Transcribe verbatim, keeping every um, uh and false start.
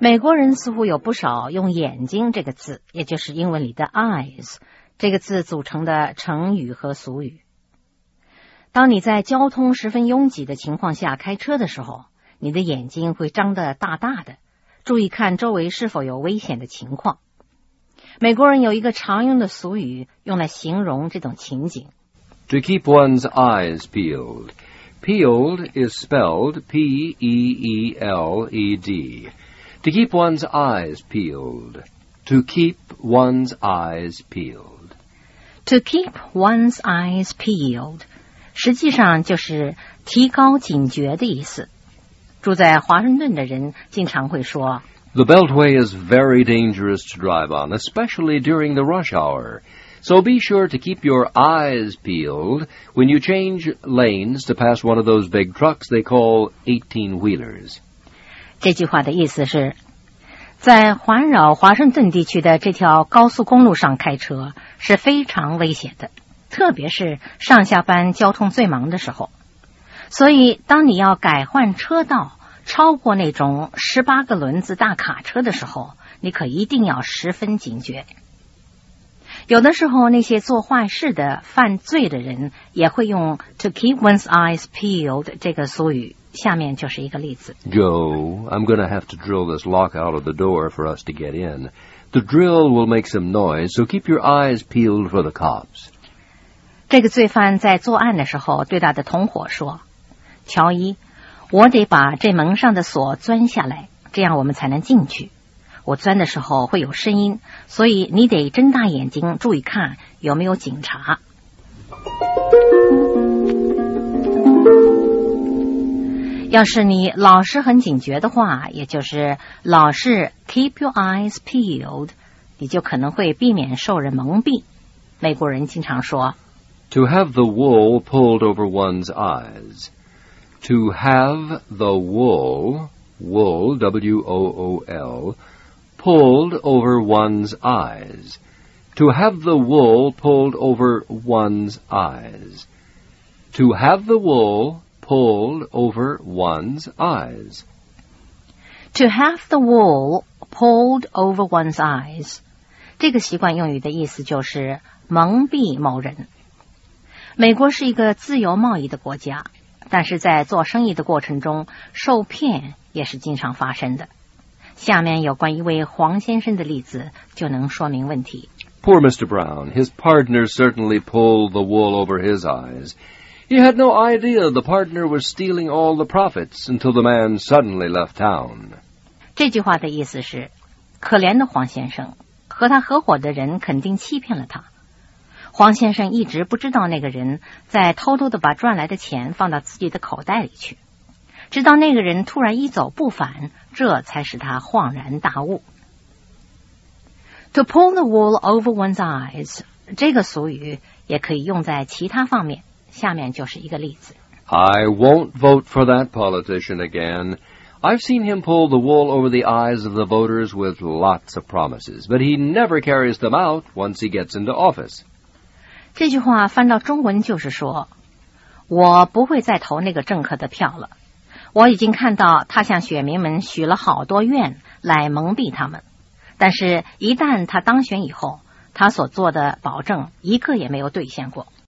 美国人似乎有不少用眼睛这个字，也就是英文里的 eyes 这个字组成的成语和俗语。当你在交通十分拥挤的情况下开车的时候，你的眼睛会张得大大的，注意看周围是否有危险的情况。美国人有一个常用的俗语用来形容这种情景。 To keep one's eyes peeled. Peeled is spelled P E E L E D. To keep one's eyes peeled. To keep one's eyes peeled. To keep one's eyes peeled. 实际上就是提高警觉的意思。住在华盛顿的人经常会说 The Beltway is very dangerous to drive on, especially during the rush hour. So be sure to keep your eyes peeled when you change lanes to pass one of those big trucks they call eighteen-wheelers. 这句话的意思是，在环绕华盛顿地区的这条高速公路上开车是非常危险的，特别是上下班交通最忙的时候。所以当你要改换车道，超过那种十八个轮子大卡车的时候，你可一定要十分警觉。有的时候那些做坏事的犯罪的人也会用 to keep one's eyes peeled 这个俗语，下面就是一个例子。 Joe, I'm going to have to drill this lock out of the door for us to get in. The drill will make some noise, so keep your eyes peeled for the cops. 这个罪犯在作案的时候对他的同伙说，乔伊，我得把这门上的锁钻下来，这样我们才能进去。我钻的时候会有声音，所以你得睁大眼睛注意看有没有警察。要是你老是很警觉的话，也就是老是 keep your eyes peeled， 你就可能会避免受人蒙蔽。美国人经常说 To have the wool pulled over one's eyes. To have the wool, wool, W O O L, pulled over one's eyes. To have the wool pulled over one's eyes. To have the wool pulled over one's eyes. To have the wool pulled over one's eyes. 这个习惯用语的意思就是蒙蔽某人。美国是一个自由贸易的国家，但是在做生意的过程中，受骗也是经常发生的。下面有关一位黄先生的例子就能说明问题。 Poor Mister Brown, his partner certainly pulled the wool over his eyes. He had no idea the partner was stealing all the profits until the man suddenly left town. 这句话的意思是，可怜的黄先生，和他合伙的人肯定欺骗了他。黄先生一直不知道那个人在偷偷地把赚来的钱放到自己的口袋里去，直到那个人突然一走不返，这才使他恍然大悟。 To pull the wool over one's eyes 这个俗语也可以用在其他方面，下面就是一个例子。 I won't vote for that politician again. I've seen him pull the wool over the eyes of the voters with lots of promises, but he never carries them out once he gets into office. 这句话翻到中文就是说，我不会再投那个政客的票了。我已经看到他向选民们许了好多愿来蒙蔽他们，但是一旦他当选以后，他所做的保证一个也没有兑现过。